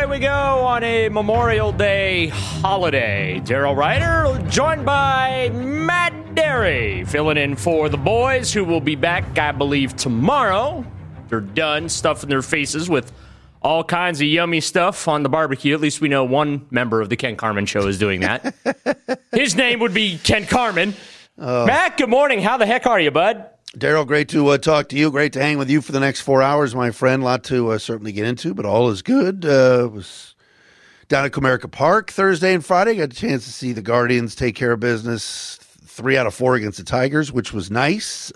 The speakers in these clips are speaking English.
we go on a Memorial Day holiday. Daryl Ryder, joined by Matt Derry, filling in for the boys, who will be back, I believe, tomorrow. They're done stuffing their faces with all kinds of yummy stuff on the barbecue. At least we know one member of the Ken Carman Show is doing that. His name would be Ken Carman. Matt, good morning. How the heck are you, bud? Daryl, great to talk to you. Great to hang with you for the next 4 hours, my friend. A lot to certainly get into, but all is good. Was down at Comerica Park Thursday and Friday. Got a chance to see the Guardians take care of business 3 out of 4 against the Tigers, which was nice.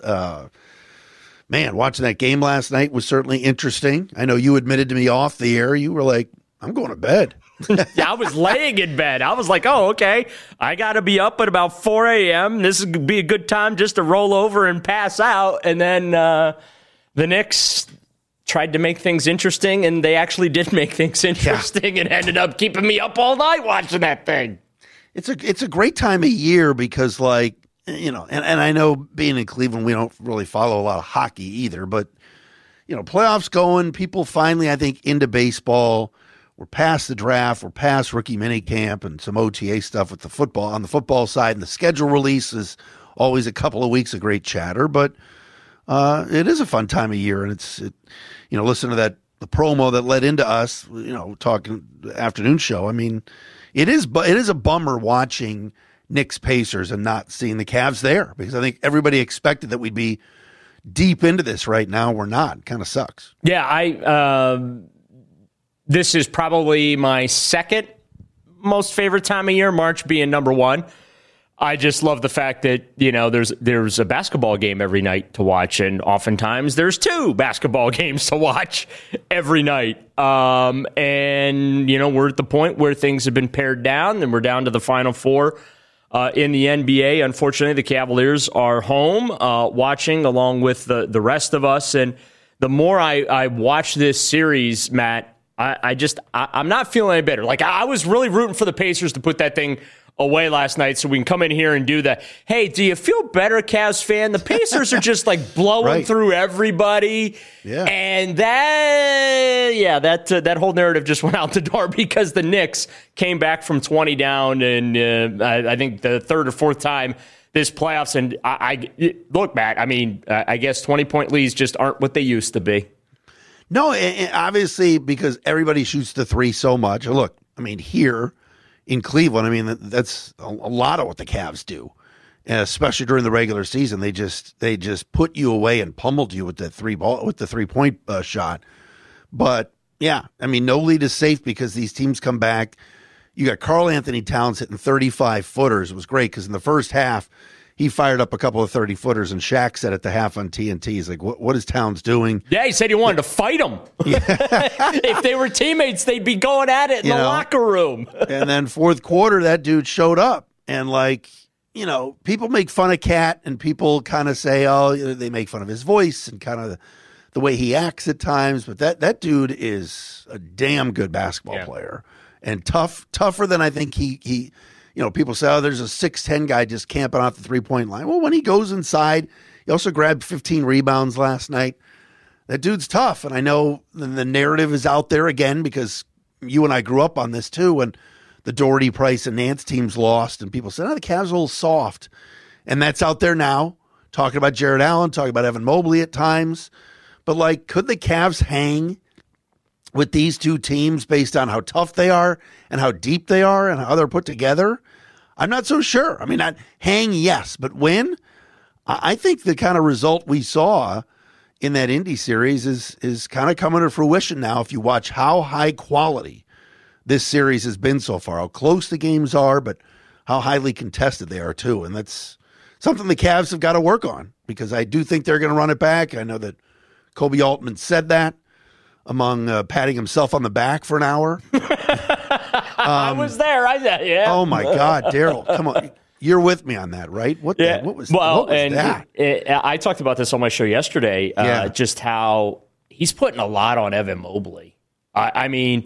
Man, watching that game last night was certainly interesting. I know you admitted to me off the air. You were like, I'm going to bed. I was laying in bed. I was like, oh, okay. I got to be up at about 4 a.m. This would be a good time just to roll over and pass out. And then the Knicks tried to make things interesting, and they actually did make things interesting and ended up keeping me up all night watching that thing. It's a great time of year because, like, you know, and I know being in Cleveland, we don't really follow a lot of hockey either, but, you know, playoffs going, people finally, I think, into baseball. We're past the draft. We're past rookie minicamp and some OTA stuff with the football on the football side. And the schedule release is always a couple of weeks of great chatter, but it is a fun time of year. And you know, listen to the promo that led into us, you know, talking the afternoon show. I mean, it is a bummer watching Knicks Pacers and not seeing the Cavs there, because I think everybody expected that we'd be deep into this. Right now, we're not. It kind of sucks. Yeah, this is probably my second most favorite time of year, March being number one. I just love the fact that, you know, there's a basketball game every night to watch, and oftentimes there's 2 basketball games to watch every night. And, you know, we're at the point where things have been pared down, and we're down to the Final Four in the NBA. Unfortunately, the Cavaliers are home watching along with the rest of us. And the more I watch this series, Matt, I'm not feeling any better. Like, I was really rooting for the Pacers to put that thing away last night so we can come in here and do that. Hey, do you feel better, Cavs fan? The Pacers are just like blowing through everybody. Yeah. And that whole narrative just went out the door because the Knicks came back from 20 down, and I think the third or fourth time this playoffs. And look, Matt, I mean, I guess 20-point leads just aren't what they used to be. No, obviously, because everybody shoots the 3 so much. Look, I mean, here in Cleveland, I mean, that's a lot of what the Cavs do, and especially during the regular season. They just put you away and pummeled you with the 3-point shot. But yeah, I mean, no lead is safe because these teams come back. You got Karl Anthony Towns hitting 35-footers. It was great because in the first half, he fired up a couple of 30-footers, and Shaq said at the half on TNT, he's like, what is Towns doing? Yeah, he said he wanted to fight him. Yeah. If they were teammates, they'd be going at it in the locker room. And then fourth quarter, that dude showed up. And, like, you know, people make fun of Cat, and people kind of say, oh, they make fun of his voice and kind of the way he acts at times. But that dude is a damn good basketball player, and tougher than I think he you know, people say, oh, there's a 6'10" guy just camping off the 3-point line. Well, when he goes inside, he also grabbed 15 rebounds last night. That dude's tough. And I know the narrative is out there again because you and I grew up on this too when the Doherty, Price, and Nance teams lost. And people said, oh, the Cavs are a little soft. And that's out there now, talking about Jared Allen, talking about Evan Mobley at times. But, like, could the Cavs hang with these two teams based on how tough they are and how deep they are and how they're put together? I'm not so sure. I mean, not hang, yes, but win? I think the kind of result we saw in that Indy series is kind of coming to fruition now if you watch how high quality this series has been so far, how close the games are, but how highly contested they are too. And that's something the Cavs have got to work on because I do think they're going to run it back. I know that Kobe Altman said that among patting himself on the back for an hour. I was there. Yeah. Oh, my God, Daryl, come on. You're with me on that, right? What was that? I talked about this on my show yesterday, just how he's putting a lot on Evan Mobley. I mean,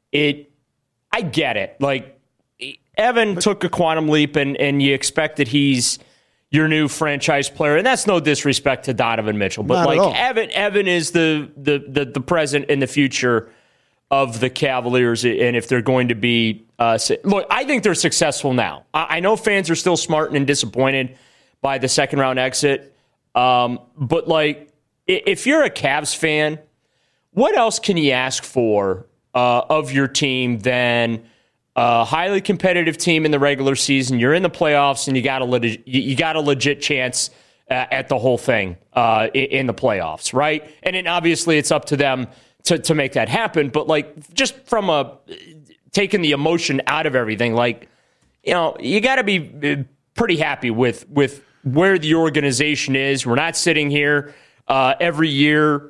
I get it. Like, Evan took a quantum leap, and you expect that he's your new franchise player, and that's no disrespect to Donovan Mitchell, but like Evan is the present and the future of the Cavaliers and if they're going to be look, I think they're successful now. I know fans are still smarting and disappointed by the second round exit. But like, if you're a Cavs fan, what else can you ask for of your team than a highly competitive team in the regular season? You're in the playoffs and you got a legit chance at the whole thing in the playoffs, right? And then obviously it's up to them to make that happen. But like, just from taking the emotion out of everything, like, you know, you got to be pretty happy with where the organization is. We're not sitting here every year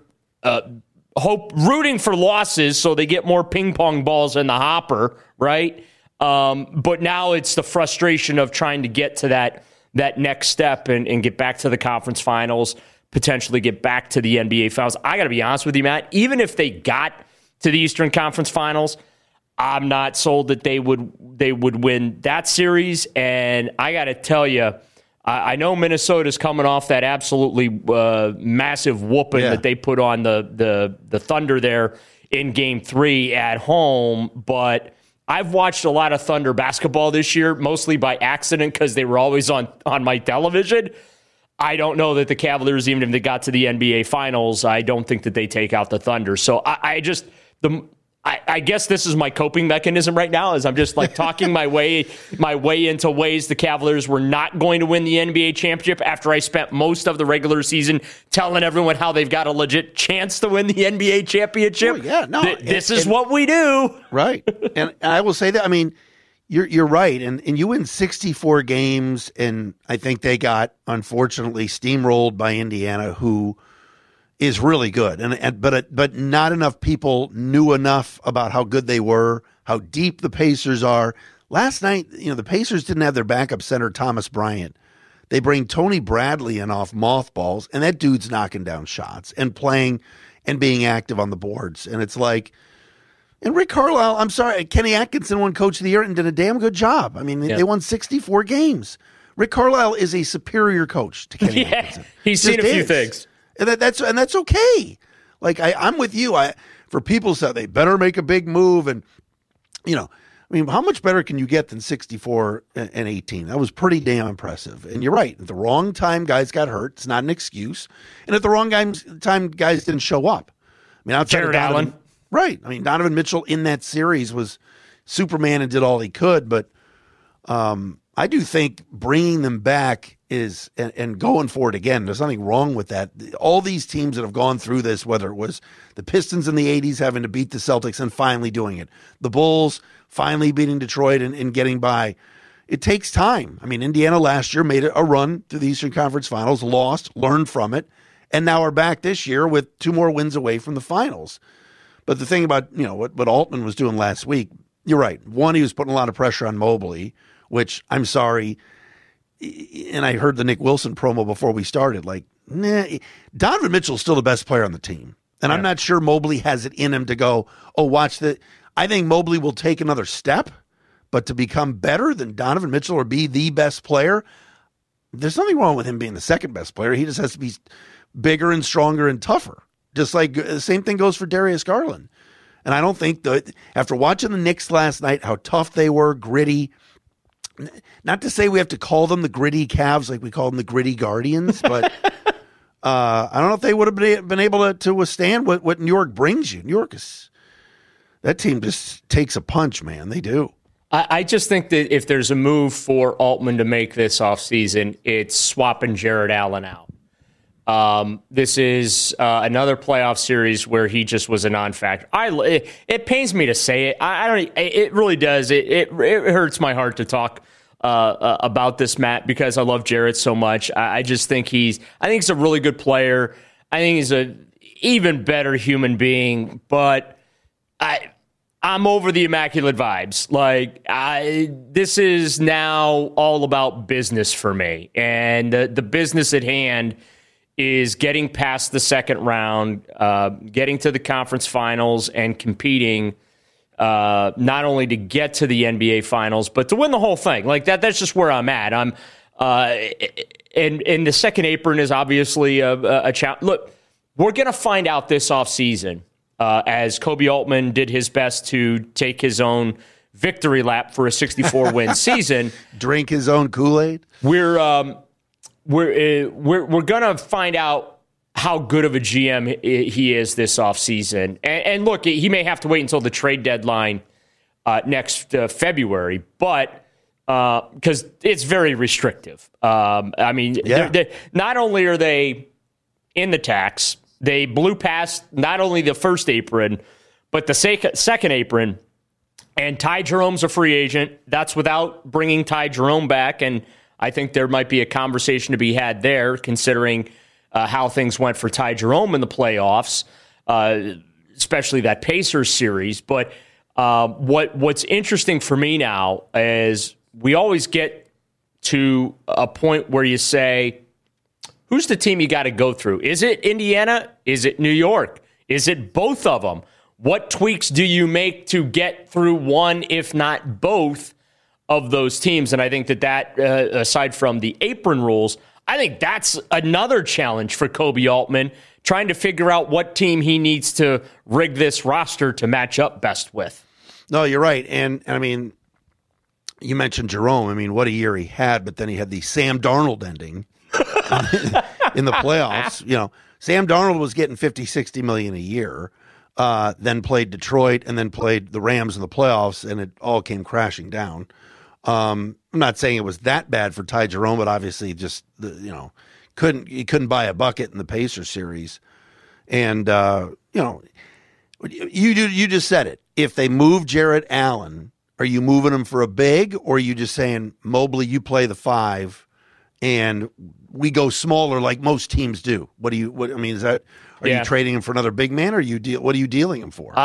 rooting for losses so they get more ping pong balls in the hopper, right? But now it's the frustration of trying to get to that next step and get back to the conference finals, potentially get back to the NBA finals. I got to be honest with you, Matt, even if they got to the Eastern Conference Finals, I'm not sold that they would win that series. And I got to tell you, I know Minnesota's coming off that absolutely massive whooping that they put on the Thunder there in Game 3 at home, but I've watched a lot of Thunder basketball this year, mostly by accident because they were always on my television. I don't know that the Cavaliers, even if they got to the NBA Finals, I don't think that they take out the Thunder. So I guess this is my coping mechanism right now, is I'm just like talking my way into ways the Cavaliers were not going to win the NBA championship after I spent most of the regular season telling everyone how they've got a legit chance to win the NBA championship. Oh, yeah, no, this is what we do. Right. And I will say that, I mean, you're right. And you win 64 games, and I think they got, unfortunately, steamrolled by Indiana, who is really good. But not enough people knew enough about how good they were, how deep the Pacers are. Last night, you know, the Pacers didn't have their backup center, Thomas Bryant. They bring Tony Bradley in off mothballs, and that dude's knocking down shots and playing and being active on the boards. And it's like, and Rick Carlisle, I'm sorry, Kenny Atkinson won Coach of the Year and did a damn good job. I mean, they won 64 games. Rick Carlisle is a superior coach to Kenny Atkinson. He's seen a few things. And that's okay. Like, I'm with you. For people said they better make a big move, and you know, I mean, how much better can you get than 64 and 18? That was pretty damn impressive. And you're right. At the wrong time, guys got hurt. It's not an excuse. And at the wrong time, guys didn't show up. I mean, outside Jared of Donovan, Allen. Right. I mean, Donovan Mitchell in that series was Superman and did all he could. But I do think bringing them back is and going for it again. There's nothing wrong with that. All these teams that have gone through this, whether it was the Pistons in the 80s having to beat the Celtics and finally doing it, the Bulls finally beating Detroit and getting by, it takes time. I mean, Indiana last year made a run to the Eastern Conference Finals, lost, learned from it, and now we're back this year with 2 more wins away from the finals. But the thing about, you know, what Altman was doing last week, you're right. One, he was putting a lot of pressure on Mobley, which I'm sorry. And I heard the Nick Wilson promo before we started. Like, Donovan Mitchell's still the best player on the team. And I'm not sure Mobley has it in him to go, oh, watch that. I think Mobley will take another step, but to become better than Donovan Mitchell or be the best player, there's nothing wrong with him being the second best player. He just has to be bigger and stronger and tougher. Just like the same thing goes for Darius Garland. And I don't think that after watching the Knicks last night, how tough they were, gritty, not to say we have to call them the gritty Cavs like we call them the gritty Guardians, but I don't know if they would have been able to withstand what New York brings you. New York that team just takes a punch, man. They do. I just think that if there's a move for Altman to make this offseason, it's swapping Jared Allen out. This is another playoff series where he just was a non-factor. It pains me to say it. I don't. It really does. It hurts my heart to talk about this, Matt, because I love Jared so much. I just think he's a really good player. I think he's a even better human being. But I'm over the immaculate vibes. Like this is now all about business for me, and the business at hand is getting past the second round, getting to the conference finals and competing not only to get to the NBA finals, but to win the whole thing. Like that's just where I'm at. And the second apron is obviously a challenge. Look, we're going to find out this offseason as Kobe Altman did his best to take his own victory lap for a 64-win season. Drink his own Kool-Aid? We're going to find out how good of a GM he is this offseason. And look, he may have to wait until the trade deadline next February, but because it's very restrictive. I mean, they're, not only are they in the tax, they blew past not only the first apron, but the second apron. And Ty Jerome's a free agent. That's without bringing Ty Jerome back. And I think there might be a conversation to be had there, considering how things went for Ty Jerome in the playoffs, especially that Pacers series. But what's interesting for me now is we always get to a point where you say, who's the team you got to go through? Is it Indiana? Is it New York? Is it both of them? What tweaks do you make to get through one, if not both, of those teams? And I think that aside from the apron rules, I think that's another challenge for Kobe Altman, trying to figure out what team he needs to rig this roster to match up best with. No, you're right. And I mean, you mentioned Jerome. I mean, what a year he had, but then he had the Sam Darnold ending in the playoffs. You know, Sam Darnold was getting $50-60 million a year. Then played Detroit and then played the Rams in the playoffs, and it all came crashing down. I'm not saying it was that bad for Ty Jerome, but obviously just he couldn't buy a bucket in the Pacers series. And you just said it. If they move Jarrett Allen, are you moving him for a big, or are you just saying, Mobley, you play the 5 and we go smaller like most teams do? Are you trading him for another big man, or what are you dealing him for?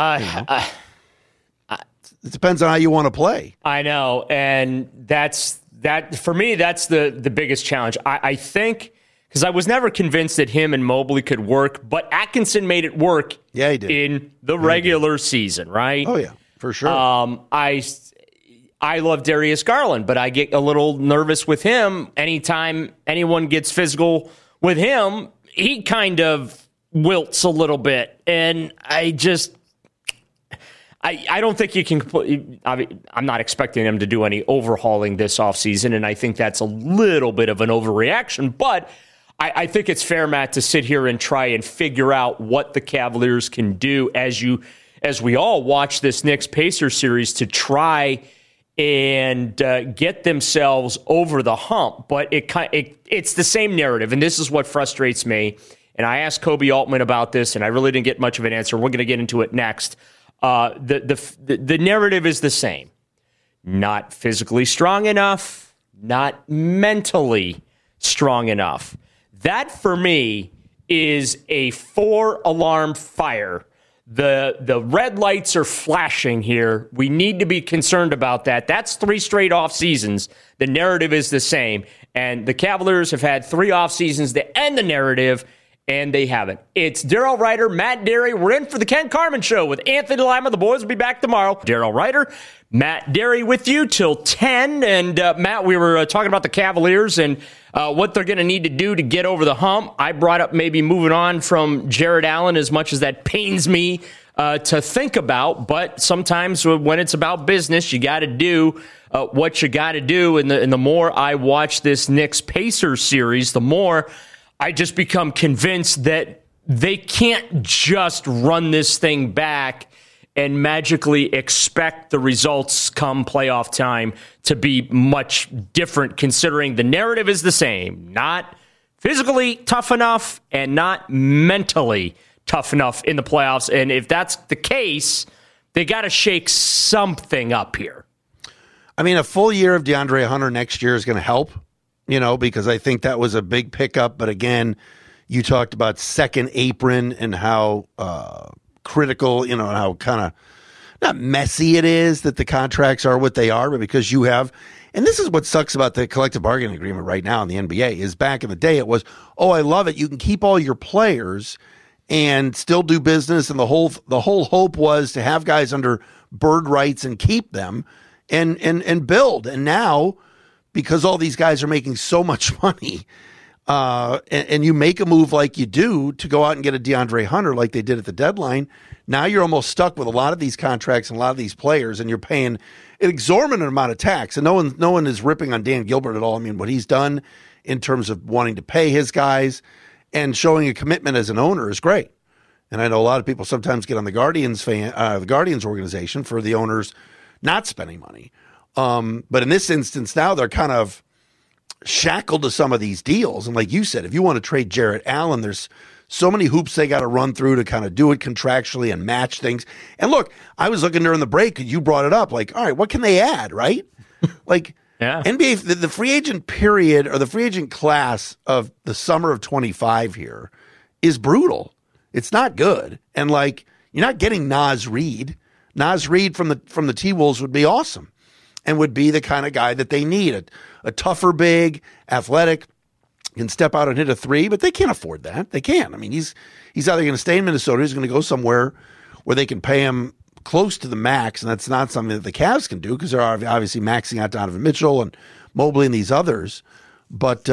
It depends on how you want to play. I know, and that for me, that's the biggest challenge. I think, because I was never convinced that him and Mobley could work, but Atkinson made it work. Yeah, he did. In the regular season, right? Oh yeah, for sure. I love Darius Garland, but I get a little nervous with him anytime anyone gets physical with him. He kind of wilts a little bit, and I don't think you can. I'm not expecting them to do any overhauling this offseason, and I think that's a little bit of an overreaction. But I think it's fair, Matt, to sit here and try and figure out what the Cavaliers can do as we all watch this Knicks Pacers series to try and get themselves over the hump. But it's the same narrative, and this is what frustrates me. And I asked Kobe Altman about this, and I really didn't get much of an answer. We're going to get into it next. The narrative is the same. Not physically strong enough, not mentally strong enough. That, for me, is a 4-alarm fire. The red lights are flashing here. We need to be concerned about that. That's 3 straight off seasons. The narrative is the same. And the Cavaliers have had 3 off seasons to end the narrative, and they haven't. It's Daryl Ryder, Matt Derry. We're in for the Ken Carman Show with Anthony Lima. The boys will be back tomorrow. Daryl Ryder, Matt Derry with you till 10. And Matt, we were talking about the Cavaliers and what they're going to need to do to get over the hump. I brought up maybe moving on from Jarrett Allen, as much as that pains me to think about. But sometimes when it's about business, you got to do what you got to do. And the more I watch this Knicks Pacers series, the more I just become convinced that they can't just run this thing back and magically expect the results come playoff time to be much different, considering the narrative is the same. Not physically tough enough and not mentally tough enough in the playoffs. And if that's the case, they got to shake something up here. I mean, a full year of DeAndre Hunter next year is going to help. Because I think that was a big pickup. But again, you talked about second apron and how critical, how kind of not messy it is that the contracts are what they are, but because you have, and this is what sucks about the collective bargaining agreement right now in the NBA, is back in the day it was, oh, I love it. You can keep all your players and still do business. And the whole hope was to have guys under bird rights and keep them and build. And now, because all these guys are making so much money, and you make a move like you do to go out and get a DeAndre Hunter like they did at the deadline, now you're almost stuck with a lot of these contracts and a lot of these players, and you're paying an exorbitant amount of tax. And no one is ripping on Dan Gilbert at all. I mean, what he's done in terms of wanting to pay his guys and showing a commitment as an owner is great. And I know a lot of people sometimes get on the Guardians organization for the owners not spending money. But in this instance, now they're kind of shackled to some of these deals. And like you said, if you want to trade Jarrett Allen, there's so many hoops they got to run through to kind of do it contractually and match things. And look, I was looking during the break and you brought it up. Like, all right, what can they add, right? Like, yeah. NBA, the free agent period or the free agent class of the summer of 25 here is brutal. It's not good. And like, you're not getting Naz Reid. Naz Reid from the T-Wolves would be awesome and would be the kind of guy that they need. A tougher big, athletic, can step out and hit a three, but they can't afford that. They can't. I mean, he's either going to stay in Minnesota, he's going to go somewhere where they can pay him close to the max, and that's not something that the Cavs can do because they're obviously maxing out Donovan Mitchell and Mobley and these others. But,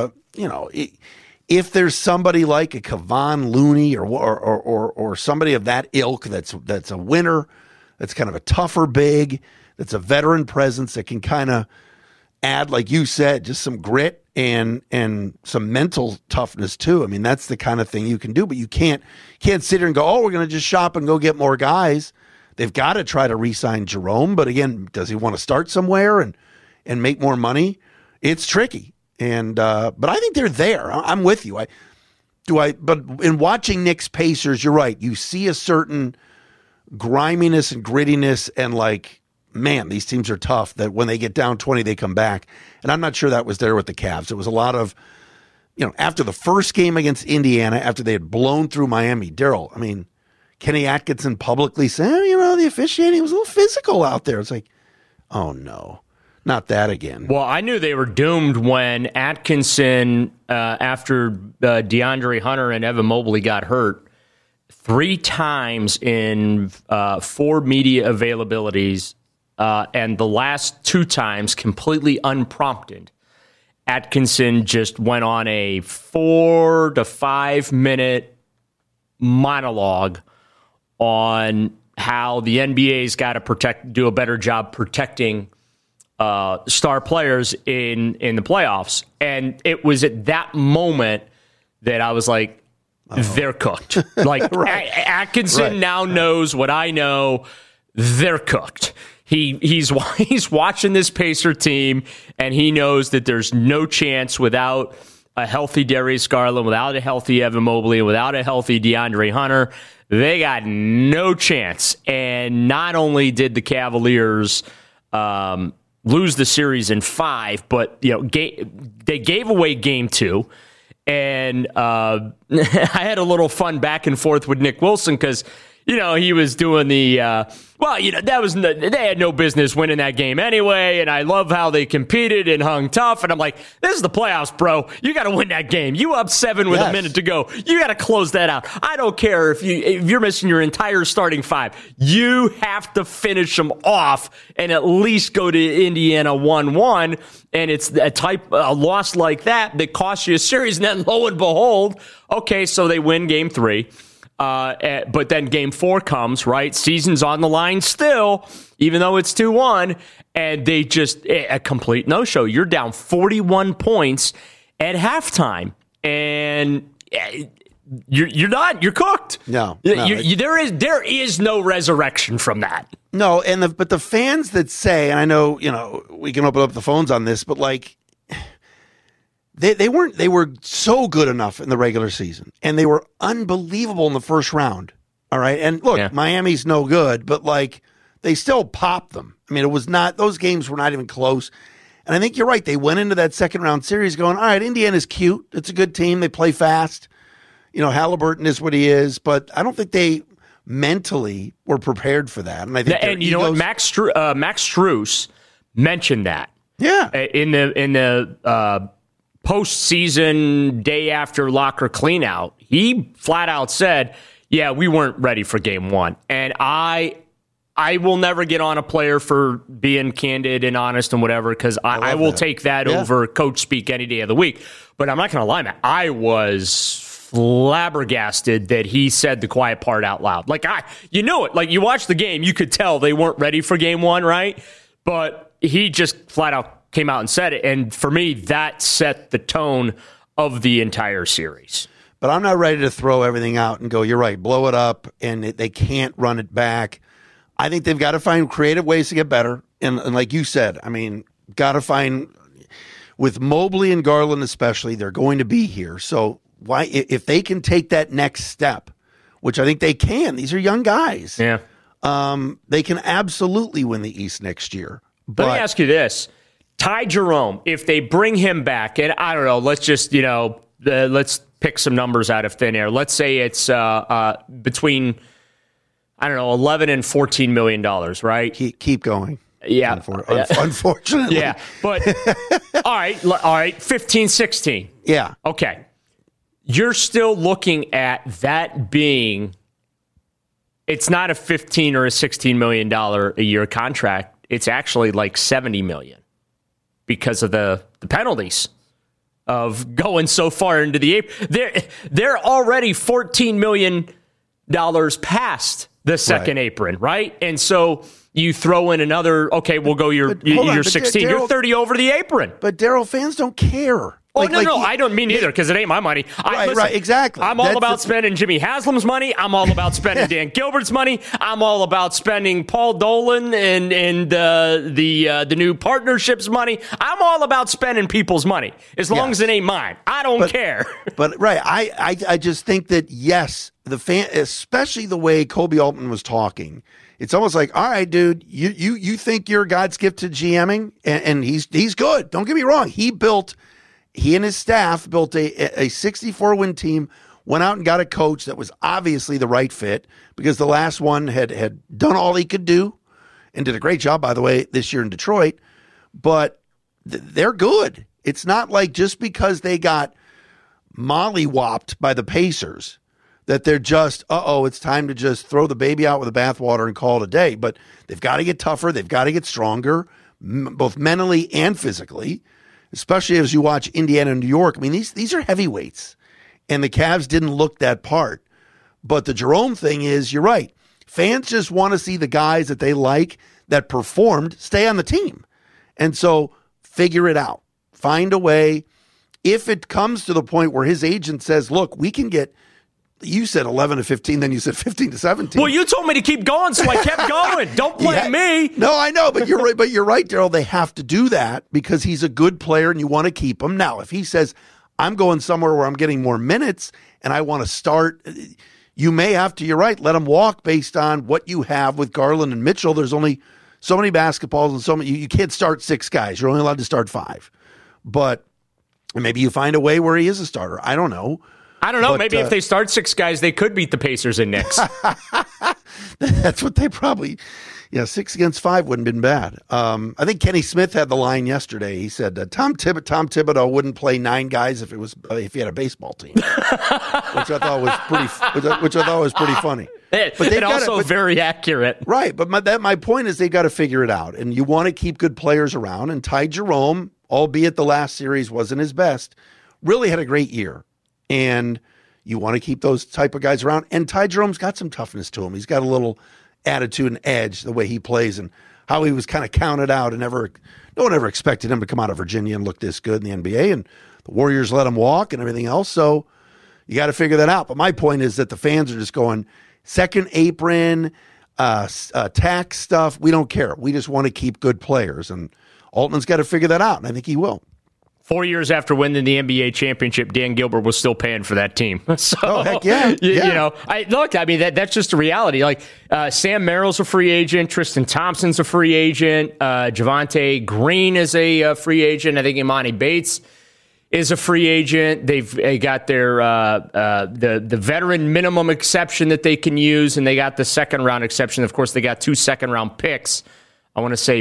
if there's somebody like a Kevon Looney or somebody of that ilk that's a winner, that's kind of a tougher big, that's a veteran presence that can kind of add, like you said, just some grit and some mental toughness too. I mean, that's the kind of thing you can do, but you can't sit here and go, oh, we're going to just shop and go get more guys. They've got to try to re-sign Jerome, but again, does he want to start somewhere and make more money? It's tricky. And but I think they're there. I'm with you. But in watching Knicks Pacers, you're right. You see a certain griminess and grittiness and like, man, these teams are tough, that when they get down 20, they come back. And I'm not sure that was there with the Cavs. It was a lot of, after the first game against Indiana, after they had blown through Miami, Daryl, I mean, Kenny Atkinson publicly said, the officiating was a little physical out there. It's like, oh no, not that again. Well, I knew they were doomed when Atkinson, after DeAndre Hunter and Evan Mobley got hurt, 3 times in 4 media availabilities, and the last 2 times completely unprompted, Atkinson just went on a 4 to 5 minute monologue on how the NBA's got to do a better job protecting star players in the playoffs. And it was at that moment that I was like, they're cooked. Like, right. Atkinson now knows what I know. They're cooked. He's watching this Pacer team, and he knows that there's no chance without a healthy Darius Garland, without a healthy Evan Mobley, without a healthy DeAndre Hunter. They got no chance. And not only did the Cavaliers lose the series in 5, but they gave away game 2. And I had a little fun back and forth with Nick Wilson because, he was doing the, they had no business winning that game anyway. And I love how they competed and hung tough. And I'm like, this is the playoffs, bro. You got to win that game. You up 7 with a minute to go. You got to close that out. I don't care if you're missing your entire starting 5. You have to finish them off and at least go to Indiana 1-1. And it's a loss like that costs you a series. And then lo and behold, okay, so they win game 3. But then game 4 comes, right? Season's on the line still, even though it's 2-1, and they just a complete no-show. You're down 41 points at halftime, and you're done. You're cooked. No, there is no resurrection from that. No, but the fans that say, and I know we can open up the phones on this, but like. They were so good enough in the regular season, and they were unbelievable in the first round. All right. And look, Miami's no good, but like they still popped them. I mean, those games were not even close. And I think you're right. They went into that second round series going, all right, Indiana's cute. It's a good team. They play fast. Halliburton is what he is, but I don't think they mentally were prepared for that. And I think, what, Max Strus mentioned that. Yeah. In the postseason day after locker cleanout, he flat out said, yeah, we weren't ready for game 1. And I I will never get on a player for being candid and honest and whatever, because I will take that over coach speak any day of the week. But I'm not going to lie, man. I was flabbergasted that he said the quiet part out loud. Like, you knew it. Like, you watched the game, you could tell they weren't ready for game one, right? But he just flat out came out and said it. And for me, that set the tone of the entire series. But I'm not ready to throw everything out and go, you're right, blow it up, and they can't run it back. I think they've got to find creative ways to get better. And like you said, I mean, got to find, with Mobley and Garland especially, they're going to be here. So why, if they can take that next step, which I think they can, these are young guys. Yeah. They can absolutely win the East next year. But let me ask you this. Ty Jerome, if they bring him back, and I don't know, let's just, let's pick some numbers out of thin air. Let's say it's between, I don't know, $11 and $14 million, right? Keep going. Yeah. Unfortunately. Yeah. But, all right, 15, 16. Yeah. Okay. You're still looking at that being, it's not a $15 or a $16 million a year contract. It's actually like $70 million because of the penalties of going so far into the apron. They're already $14 million past the second apron, right? And so you throw in another, okay, we'll go you're 16. You're 30 over the apron. But Daryl, fans don't care. No, I don't mean either, because it ain't my money. Right, exactly. I'm all about spending Jimmy Haslam's money. I'm all about spending Dan Gilbert's money. I'm all about spending Paul Dolan and the new partnerships money. I'm all about spending people's money, as long as it ain't mine. I don't care. But right, I just think that, yes, the fan, especially the way Kobe Altman was talking, it's almost like, all right, dude, you think you're God's gift to GMing, and he's good. Don't get me wrong. He and his staff built a 64-win team, went out and got a coach that was obviously the right fit, because the last one had done all he could do and did a great job, by the way, this year in Detroit. But they're good. It's not like just because they got mollywopped by the Pacers that they're just, it's time to just throw the baby out with the bathwater and call it a day. But they've got to get tougher. They've got to get stronger, both mentally and physically. Especially as you watch Indiana and New York. I mean, these are heavyweights, and the Cavs didn't look that part. But the Jerome thing is, you're right. Fans just want to see the guys that they like that performed stay on the team. And so figure it out. Find a way. If it comes to the point where his agent says, look, we can get, you said 11 to 15, then you said 15 to 17. Well, you told me to keep going, so I kept going. Don't blame me. No, I know, but you're right. But you're right, Daryl. They have to do that because he's a good player and you want to keep him. Now, if he says, I'm going somewhere where I'm getting more minutes and I want to start, you may have to, you're right, let him walk based on what you have with Garland and Mitchell. There's only so many basketballs and so many, you can't start 6 guys. You're only allowed to start 5. But maybe you find a way where he is a starter. I don't know. But, maybe if they start 6 guys, they could beat the Pacers and Knicks. That's what they probably, 6 against 5 wouldn't have been bad. I think Kenny Smith had the line yesterday. He said Tom Thibodeau wouldn't play 9 guys if he had a baseball team, which I thought was pretty funny. But also very accurate, right? But my point is they got to figure it out, and you want to keep good players around. And Ty Jerome, albeit the last series wasn't his best, really had a great year. And you want to keep those type of guys around. And Ty Jerome's got some toughness to him. He's got a little attitude and edge, the way he plays and how he was kind of counted out. And no one ever expected him to come out of Virginia and look this good in the NBA. And the Warriors let him walk and everything else. So you got to figure that out. But my point is that the fans are just going, second apron, tax stuff. We don't care. We just want to keep good players. And Altman's got to figure that out. And I think he will. 4 years after winning the NBA championship, Dan Gilbert was still paying for that team. So, heck yeah. That's just a reality. Like, Sam Merrill's a free agent. Tristan Thompson's a free agent. Javonte Green is a free agent. I think Imani Bates is a free agent. They got their the veteran minimum exception that they can use, and they got the second round exception. Of course, they got 2 second round picks. I want to say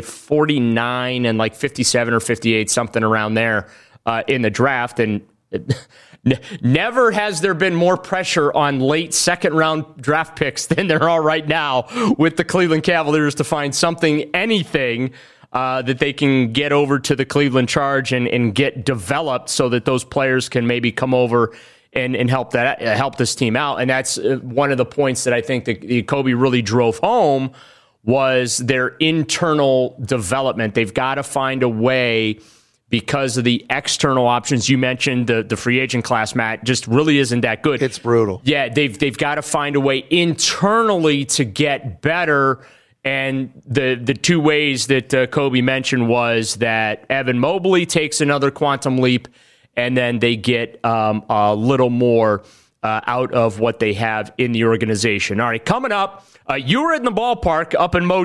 49 and like 57 or 58, something around there in the draft. And Never has there been more pressure on late second-round draft picks than there are right now with the Cleveland Cavaliers to find anything that they can get over to the Cleveland Charge and get developed so that those players can maybe come over and help this team out. And that's one of the points that I think that Kobe really drove home was their internal development. They've got to find a way, because of the external options you mentioned, the free agent class, Matt, just really isn't that good. It's brutal. Yeah, they've got to find a way internally to get better. And the two ways that Kobe mentioned was that Evan Mobley takes another quantum leap, and then they get a little more out of what they have in the organization. All right, coming up, you were in the ballpark up in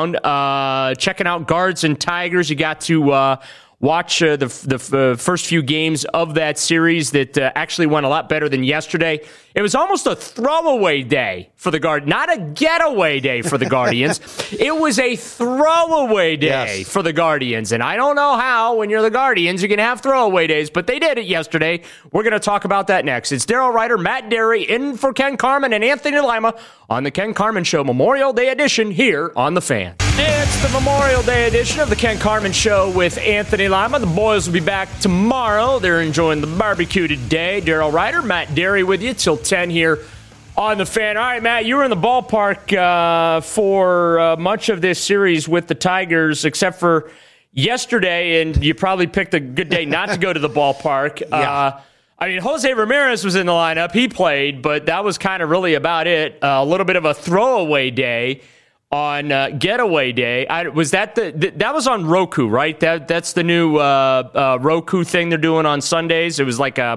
Motown, checking out Guards and Tigers. You got to watch the first few games of that series that actually went a lot better than yesterday. It was almost a throwaway day for the Guardians, not a getaway day for the Guardians. It was a throwaway day for the Guardians. And I don't know how, when you're the Guardians, you can have throwaway days, but they did it yesterday. We're going to talk about that next. It's Daryl Ryder, Matt Derry, in for Ken Carman and Anthony Lima on the Ken Carman Show Memorial Day edition here on The Fan. It's the Memorial Day edition of the Ken Carman Show with Anthony Lima. The boys will be back tomorrow. They're enjoying the barbecue today. Daryl Ryder, Matt Derry with you till 10 here on The Fan. All right, Matt, you were in the ballpark for much of this series with the Tigers, except for yesterday, and you probably picked a good day not to go to the ballpark. Yeah. I mean, Jose Ramirez was in the lineup. He played, but that was kind of really about it. A little bit of a throwaway day on Getaway Day. Was that that was on Roku, right? That's the new Roku thing they're doing on Sundays. It was like a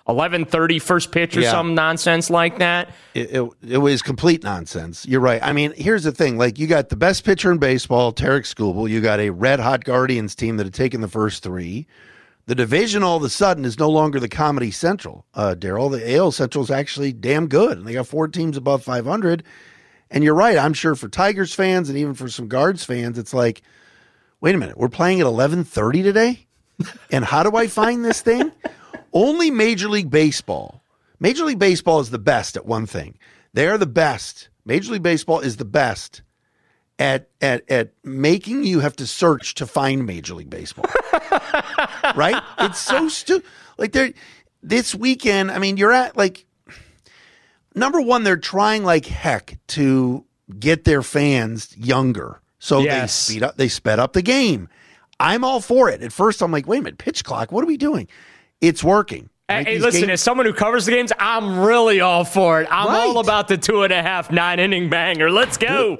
11:30 first pitch or some nonsense like that. It was complete nonsense. You're right. I mean, here's the thing. Like, you got the best pitcher in baseball, Tarek Skubal. You got a red-hot Guardians team that had taken the first three. The division all of a sudden is no longer the Comedy Central, Daryl. The AL Central is actually damn good. And they got 4 teams above 500. And you're right. I'm sure for Tigers fans and even for some Guards fans, it's like, wait a minute. We're playing at 11:30 today? And how do I find this thing? Only Major League Baseball. Major League Baseball is the best at one thing. They're the best. Major League Baseball is the best at making you have to search to find Major League Baseball. Right? It's so stupid. Like, this weekend, I mean, you're at, like, number one, they're trying like heck to get their fans younger. So they sped up the game. I'm all for it. At first, I'm like, wait a minute, pitch clock, what are we doing? It's working. Right? Hey, listen, as someone who covers the games, I'm really all for it. I'm all about the 2.5 9-inning banger. Let's go.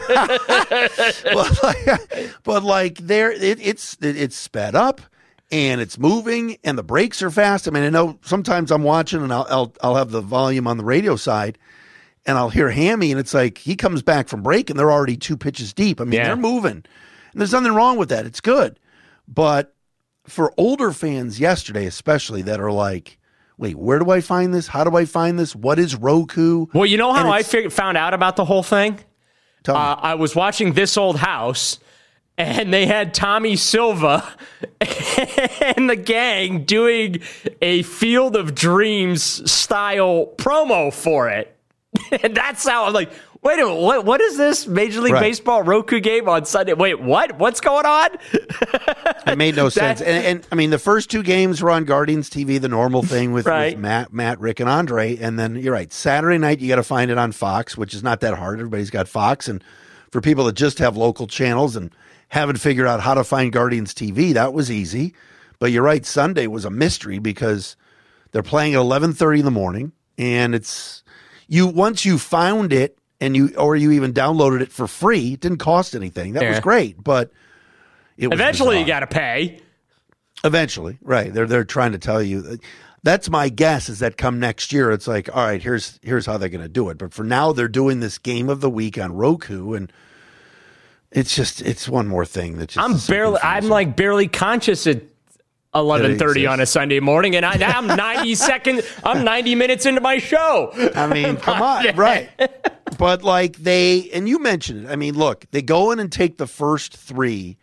but like it's sped up and it's moving and the breaks are fast. I mean, I know sometimes I'm watching and I'll have the volume on the radio side and I'll hear Hammy and it's like he comes back from break and they're already 2 pitches deep. I mean, they're moving and there's nothing wrong with that. It's good. But for older fans yesterday, especially, that are like, wait, where do I find this? How do I find this? What is Roku? Well, you know how I found out about the whole thing? Tell me. I was watching This Old House, and they had Tommy Silva and the gang doing a Field of Dreams style promo for it. And that's how I'm like, wait a minute, what is this Major League Baseball Roku game on Sunday? Wait, what? What's going on? It made no sense. And I mean, the first 2 games were on Guardians TV, the normal thing with Matt, Rick, and Andre. And then you're right, Saturday night you got to find it on Fox, which is not that hard. Everybody's got Fox. And for people that just have local channels and haven't figured out how to find Guardians TV, that was easy. But you're right, Sunday was a mystery because they're playing at 11:30 in the morning, and it's once you found it. And you even downloaded it for free. It didn't cost anything. That was great, but it was eventually bizarre. You got to pay. Eventually, right? They're trying to tell you. That's my guess. Is that come next year, it's like, all right, here's how they're going to do it. But for now, they're doing this game of the week on Roku, and it's one more thing that just I'm like barely conscious at 11:30 on a Sunday morning, and I'm 90 minutes into my show. I mean, come on, right? But like and you mentioned it. I mean, look, they go in and take the first 3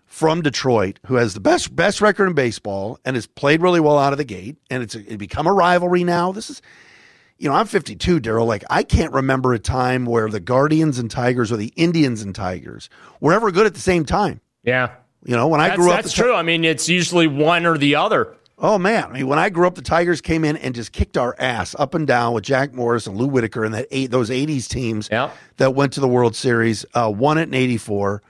from Detroit, who has the best record in baseball and has played really well out of the gate, and it's become a rivalry now. This is, I'm 52, Daryl. Like, I can't remember a time where the Guardians and Tigers or the Indians and Tigers were ever good at the same time. Yeah. When I grew up. That's true. I mean, it's usually one or the other. Oh, man. I mean, when I grew up, the Tigers came in and just kicked our ass up and down with Jack Morris and Lou Whitaker and those 80s teams that went to the World Series, won it in 84,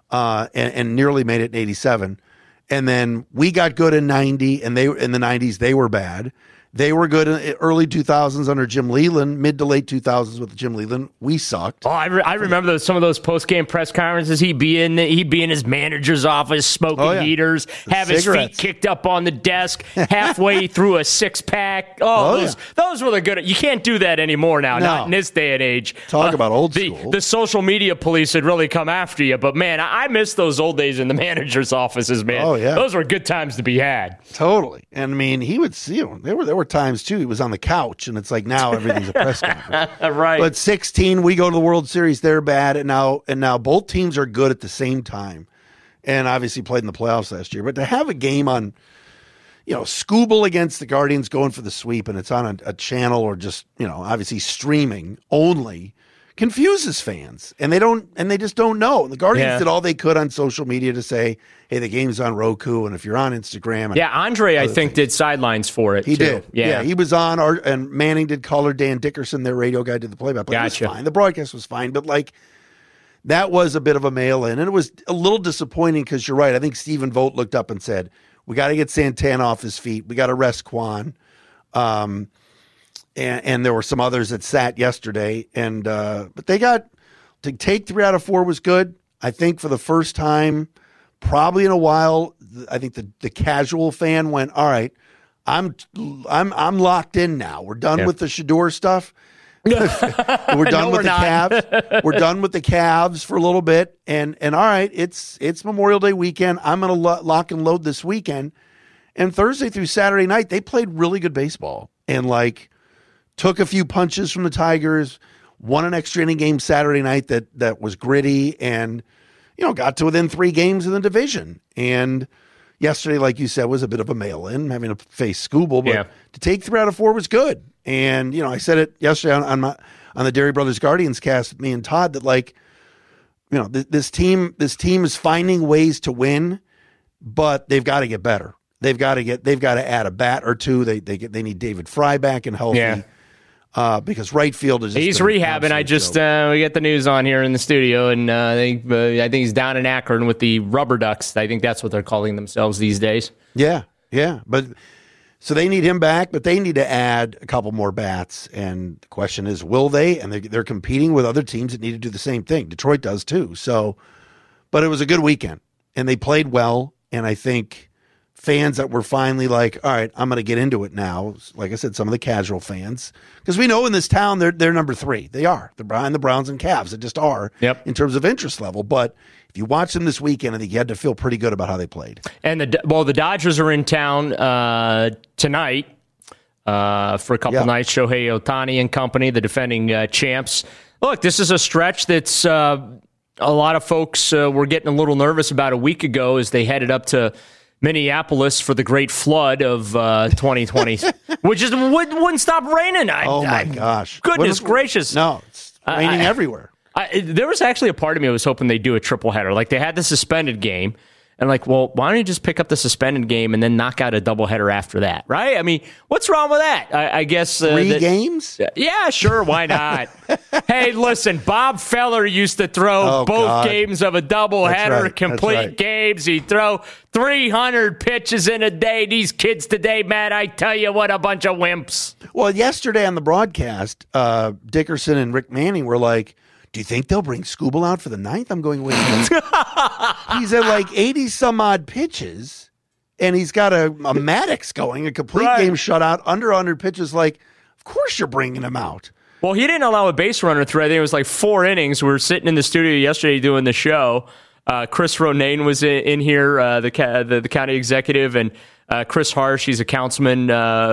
and nearly made it in 87. And then we got good in 90, and in the 90s, they were bad. They were good in early 2000s under Jim Leland, mid to late 2000s with Jim Leland. We sucked. Oh, I remember some of those post-game press conferences. He'd be in his manager's office smoking heaters, have his feet kicked up on the desk, halfway through a six-pack. Those were the good. You can't do that anymore now, not in this day and age. Talk about old school. The social media police had really come after you. But, man, I miss those old days in the manager's offices, man. Oh, yeah. Those were good times to be had. Totally. And, I mean, he would see them. There were times too he was on the couch, and it's like now everything's a press conference. Right. But 16, we go to the World Series, they're bad, and now both teams are good at the same time, and obviously played in the playoffs last year. But to have a game on, Skubal against the Guardians going for the sweep, and it's on a channel or just obviously streaming only, confuses fans, and they just don't know. And the Guardians did all they could on social media to say, hey, the game's on Roku, and if you're on Instagram. Andre, I think, did sidelines for it, He too. did. Yeah, he was on, and Manning did color. Dan Dickerson, their radio guy, did the play-by-play. Gotcha. It was fine. The broadcast was fine, but, that was a bit of a mail-in, and it was a little disappointing because you're right. I think Stephen Vogt looked up and said, we got to get Santana off his feet. We got to rest Kwan. And there were some others that sat yesterday, but they got to take 3 out of 4 was good. I think for the first time, probably in a while, I think the casual fan went, all right, I'm locked in now. We're done with the Shador stuff. We're done with the Cavs. We're done with the Cavs for a little bit, and all right, it's Memorial Day weekend. I'm going to lock and load this weekend. And Thursday through Saturday night, they played really good baseball and took a few punches from the Tigers, won an extra inning game Saturday night that was gritty, and got to within 3 games in the division. And yesterday, like you said, was a bit of a mail-in, having to face Skubal, but to take 3 out of 4 was good. And I said it yesterday on the Dairy Brothers Guardians cast with me and Todd that this team is finding ways to win, but they've got to get better. They've got to add a bat or two. They need David Fry back and healthy. Yeah. Because right field is he's rehabbing. I just we get the news on here in the studio, and I think he's down in Akron with the Rubber Ducks. I think that's what they're calling themselves these days. Yeah. But so they need him back, but they need to add a couple more bats. And the question is, will they? And they're competing with other teams that need to do the same thing. Detroit does too. So, but it was a good weekend, and they played well. And I think fans that were finally like, all right, I'm going to get into it now. Like I said, some of the casual fans, because we know in this town they're number 3. They are. They're behind the Browns and Cavs. They just are in terms of interest level. But if you watch them this weekend, I think you had to feel pretty good about how they played. And the Dodgers are in town tonight for a couple nights. Shohei Ohtani and company, the defending champs. Look, this is a stretch that's a lot of folks were getting a little nervous about a week ago as they headed up to Minneapolis for the great flood of 2020, which just wouldn't stop raining. Oh, my gosh. Goodness gracious. No, it's raining everywhere. There was actually a part of me that was hoping they'd do a triple header. They had the suspended game, and well, why don't you just pick up the suspended game and then knock out a doubleheader after that, right? I mean, what's wrong with that? I guess 3 games? Yeah, sure, why not? Hey, listen, Bob Feller used to throw both games of a doubleheader, complete games. He'd throw 300 pitches in a day. These kids today, man, I tell you what, a bunch of wimps. Well, yesterday on the broadcast, Dickerson and Rick Manning were like, do you think they'll bring Skubal out for the 9th? I'm going, wait. He's at 80-some-odd pitches, and he's got a Maddox going, a complete game shutout, under 100 pitches. Of course you're bringing him out. Well, he didn't allow a base runner through. I think it was 4 innings. We were sitting in the studio yesterday doing the show. Chris Ronayne was in here, the county executive, and Chris Harsh, he's a councilman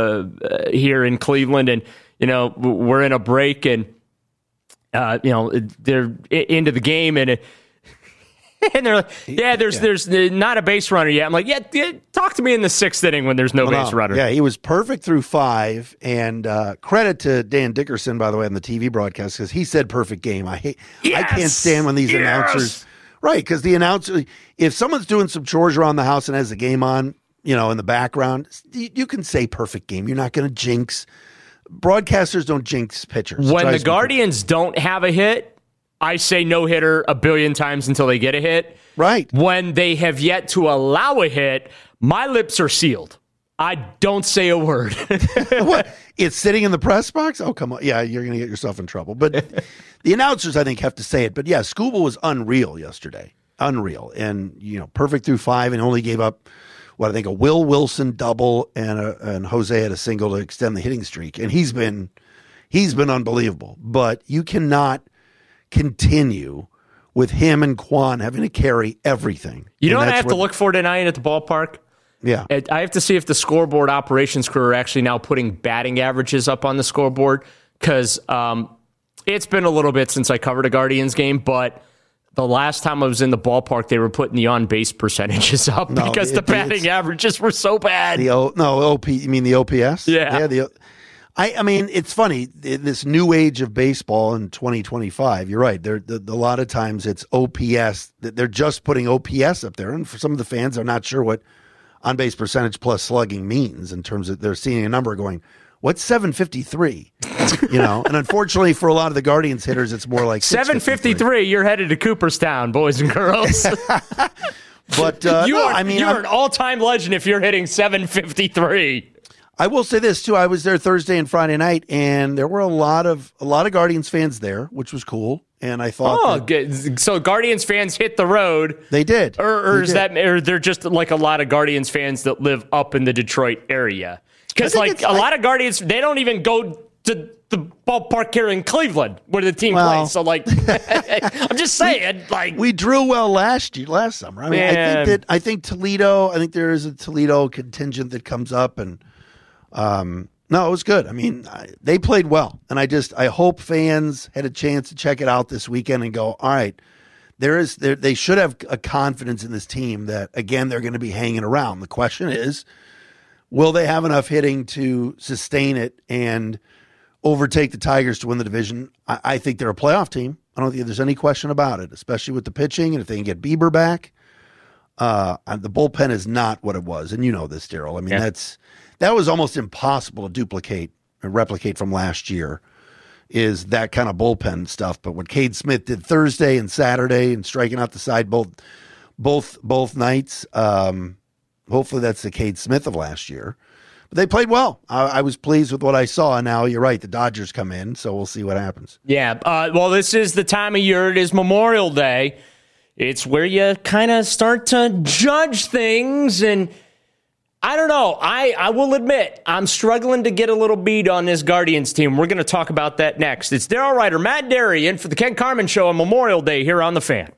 here in Cleveland. And, we're in a break, and they're into the game, and And they're like, there's not a base runner yet. I'm like, yeah, talk to me in the 6th inning when there's no base runner. Yeah, he was perfect through 5. And credit to Dan Dickerson, by the way, on the TV broadcast, because he said perfect game. I can't stand when these announcers, right? Because the announcer, if someone's doing some chores around the house and has the game on, in the background, you can say perfect game. You're not going to jinx. Broadcasters don't jinx pitchers. When the Guardians don't have a hit, I say no hitter a billion times until they get a hit. Right. When they have yet to allow a hit, my lips are sealed. I don't say a word. What? It's sitting in the press box? Oh, come on. Yeah, you're going to get yourself in trouble. But the announcers, I think, have to say it. But yeah, Skubal was unreal yesterday. Unreal. And, perfect through 5 and only gave up, I think a Will Wilson double and Jose had a single to extend the hitting streak. And he's been unbelievable. But you cannot continue with him and Kwan having to carry everything. You know what I have to look for tonight at the ballpark? Yeah. I have to see if the scoreboard operations crew are actually now putting batting averages up on the scoreboard, because it's been a little bit since I covered a Guardians game, but the last time I was in the ballpark, they were putting the on-base percentages up because the batting averages were so bad. You mean the OPS? Yeah. I mean, it's funny, this new age of baseball in 2025, you're right. A lot of times it's OPS. They're just putting OPS up there. And for some of the fans, they're not sure what on-base percentage plus slugging means in terms of they're seeing a number going, what's 753? And unfortunately for a lot of the Guardians hitters, it's more like 753. You're headed to Cooperstown, boys and girls. But you're an all-time legend if you're hitting 753. I will say this too. I was there Thursday and Friday night, and there were a lot of Guardians fans there, which was cool. And I thought, so Guardians fans hit the road. They did, or they're just like a lot of Guardians fans that live up in the Detroit area? Because lot of Guardians, they don't even go to the ballpark here in Cleveland where the team plays. So I'm just saying, we drew well last summer. I mean, I think Toledo. I think there is a Toledo contingent that comes up and. No, it was good. I mean, they played well, and I hope fans had a chance to check it out this weekend and go, all right, they should have a confidence in this team that, again, they're going to be hanging around. The question is, will they have enough hitting to sustain it and overtake the Tigers to win the division? I think they're a playoff team. I don't think there's any question about it, especially with the pitching, and if they can get Bieber back. The bullpen is not what it was, and you know this, Daryl. I mean, that was almost impossible to duplicate or replicate from last year, is that kind of bullpen stuff. But what Cade Smith did Thursday and Saturday and striking out the side both nights, hopefully that's the Cade Smith of last year. But they played well. I was pleased with what I saw. Now, you're right, the Dodgers come in, so we'll see what happens. Yeah, well, this is the time of year. It is Memorial Day. It's where you kind of start to judge things, and I don't know. I will admit, I'm struggling to get a little beat on this Guardians team. We're going to talk about that next. It's Daryl Ryder, Matt Derry, in for the Ken Carman Show on Memorial Day here on The Fan.